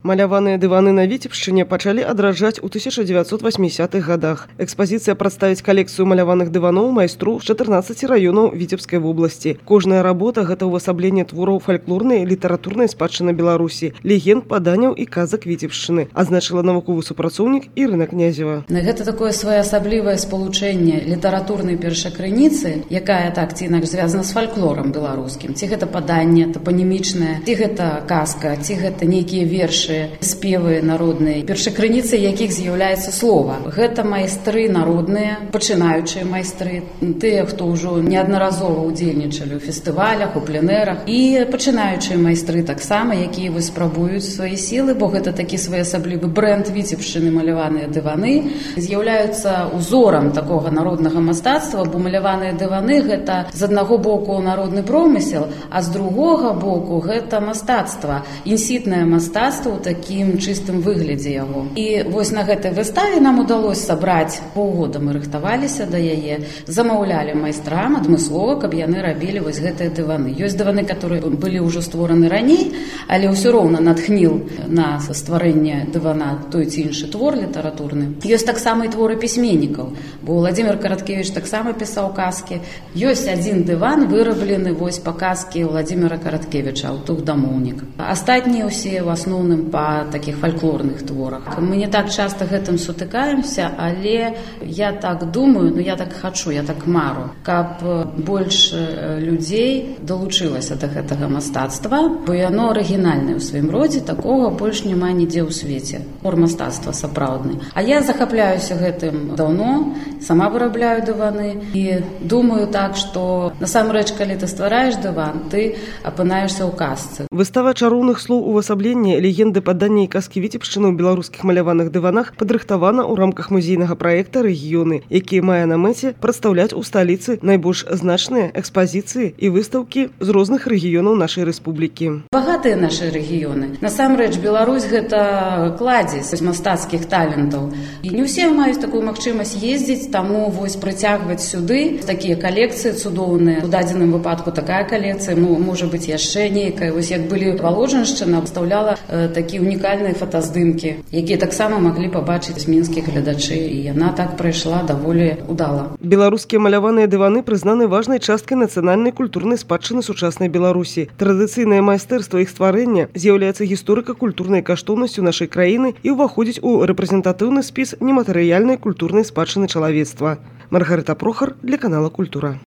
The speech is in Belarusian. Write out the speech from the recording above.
Маляваныя дываны на Віцебшчыне пачалі адраджаць у 1980-х годах. Экспазіцыя прадставіць калекцыю маляваных дываноў майстру з 14 раёнаў Віцебскай вобласці. Кожная работа – гэта ўвасабленне твораў фальклорнай, літаратурнай спадчыны Беларусі, легенд, паданняў і казак Віцебшчыны, азначыла навуковы супрацоўнік Ірына Князева. Гэта такое своеасаблівае спалучэнне літаратурнай першакрыніцы, якая так ці інакш звязана з фальклорам беларускім. Ці гэта паданне топанімічнае, ці гэта казка, ці гэта нейкія вершы, спевы народныя, першакрыніцай якіх з'яўляецца слова. Гэта майстры народныя, пачынаючыя майстры, тыя, хто ўжо неаднаразова ўдзельнічалі ў фестывалях, у пленэрах, і пачынаючыя майстры таксама, якія спрабуюць свае сілы, бо гэта такі своеасаблівы брэнд Віцебшчыны маляваныя дываны, з'яўляюцца узорам такога народнага мастацтва, бо маляваныя дываны гэта з аднаго боку народны промысел, а з другога боку гэта мастацтва, інсітнае мастацтва у такім чыстым выглядзе яго. І вось на гэтай выставе нам удалося сабраць, паўгода мы рыхтаваліся да яе, замаўлялі майстрам адмыслова, каб яны рабілі вось гэтыя дываны. Ёсць дываны, которые былі ўжо створаны раней, але ўсё роўна натхніл на стварэнне дывана той ці іншы твор літаратурны. Ёсць таксама і творы пісьменнікаў, бо Владзімир Караткевіч таксама пісаў казкі. Ёсць адзін дыван, выраблены вось па казкі Владзімира Караткевіча «Алтух-дамоўнік». Астатнія ўсе ў асноўным па такіх фальклорных творах. Мы не так часта гэтым сутыкаемся, але я так думаю, я так хачу, я так мару, каб больш людзей далучылася да гэтага мастацтва, бо яно арыгінальнае ў сваім родзе, такога больш няма нідзе ў свеце. Твор мастацтва сапраўдны. А я захапляюся гэтым даўно, сама вырабляю дываны і думаю так, што насамрэч, калі ты ствараеш дыван, ты апынаешся ў казцы. Выстава чароўных слоў увасаблення, легенды, падання і казкі Віцебшчыны ў беларускіх маляваных дыванах падрыхтавана ў рамках музейнага праекта «Рэгіёны», які мае на мэце прадстаўляць у сталіцы найбольш значныя экспазіцыі і выстаўкі з розных рэгіёнаў нашай рэспублікі. Багатыя нашы рэгіёны. Насамрэч, Беларусь гэта кладзесь мастацкіх талентаў. І не ўсе маюць такую магчымасць ездзіць, таму вось прыцягваць сюды такія калекцыі цудоўныя. У дадзеным выпадку такая калекцыя, можа быць яшчэ нейкая. Вось як былі Валожыншчына пастаўляла такія унікальныя фотаздымкі, якія таксама маглі пабачыць мінскія гледачы, і яна так прайшла даволі удала. Беларускія маляваныя дываны прызнаны важнай часткай нацыянальнай культурнай спадчыны сучаснай Беларусі. Традыцыйнае майстэрства іх стварэння з'яўляецца гісторыка-культурнай каштоўнасцю нашай краіны і ўваходзіць у рэпрэзентатыўны спіс нематэрыяльнай культурнай спадчыны чалавецтва. Маргарыта Прохар для канала «Культура».